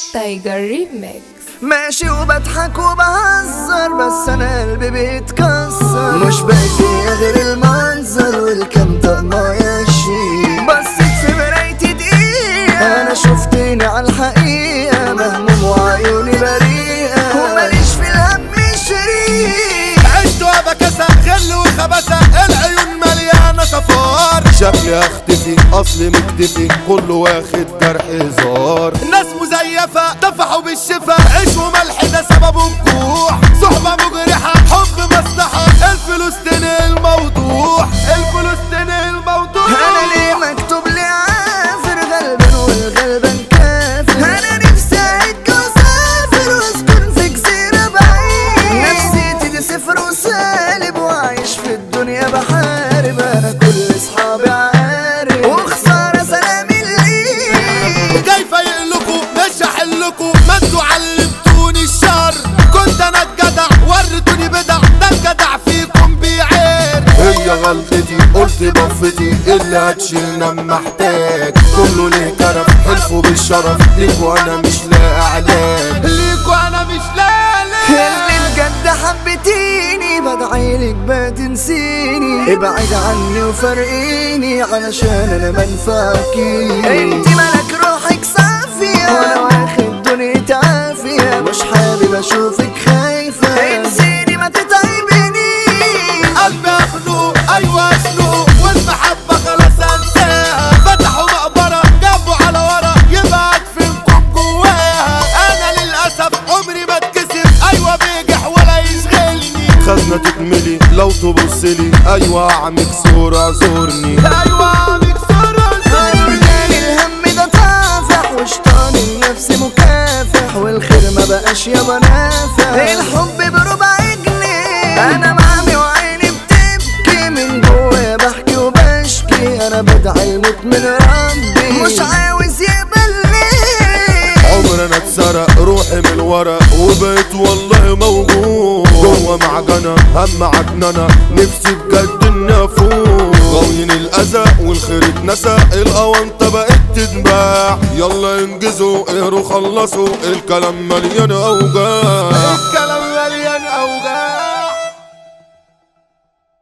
تايجر ريميكس. ماشي وبضحك وبهزر بس انا قلبي بيتكسر، مش باقي غير المنظر والكام طقمة ياشي. بصيت في مرايتي دقيقة انا شفتني عالحقيقة، مهموم وعيوني بريئة وماليش في الهم شريك. عشت وبكسة غل وخبسة، العيون مليانة صفار، شكلي اختفي اصلي مكتفي، كله واخد جرح هزار. ناس مزيفة دفعوا بالشفا، عيش وملح ده سببه الجوع، صحبة مجرحة حب مصلحة، الفلوس تنهي الموضوع، الفلوس تنهي الموضوع. انا ليه مكتوب لي عافر غلبان والغلبان كافر، انا نفسي اهج واسافر واسكن في جزيرة بعيد، نفسيتي دي صفر وسالب وعايش في الدنيا بحارب، انا كل اصحابي عارف وخسارة سلامي الايد. كيف يقلكوا مش هحلكوا، ما انتوا علمتوني الشر، كنت انا الجدع وريتوني بدع، ده الجدع فيكم بيعير. هي غلطتي قلت بفتي اللي هتشيلنا محتاج، كله ليه كرف حلفوا بالشرف، ليكوا انا مش لاقي علاج، ليكوا انا مش لاقي. اللي بجد حبتيني بدعيلك ما تنسيني، ابعد عني وفرقيني علشان انا منفعكي. انت ملك روحك صافية وانا واخد دنيتي عافية، مش حابب اشوفك خايفة، انسيني ما تتعبني. قلبي اخنق ايوه اسلق، والمحبة خلاص انساها، فتحوا مقبرة جابوا على ورا، يبقى ادفنكم جواها. انا للاسف عمري ما اتكسف، ايوه بيجح ولا يشغلني، خزنة تتملي لو تبصلي، ايوه اعمك صورة اعذرني، ايوه اعمك صورة اعذرني. الهم ده طافح وشطان النفس مكافح، والخير ما بقاش يابا نافع، الحب بربع جنيه، انا معمي وعيني بتبكي، من جوايا بحكي وبشكي، انا بدعي الموت من ربي مش عاوز يقبلني. عمر انا اتسرق روحي من ورا، وبقيت والله موجود جوه معجنة هم عجننة، نفسي بجد اني افوق. غاويين الاذى والخير اتنسى، الاونطة بقت تتباع، يلا انجزوا اقروا خلصوا، الكلام مليان اوجاع.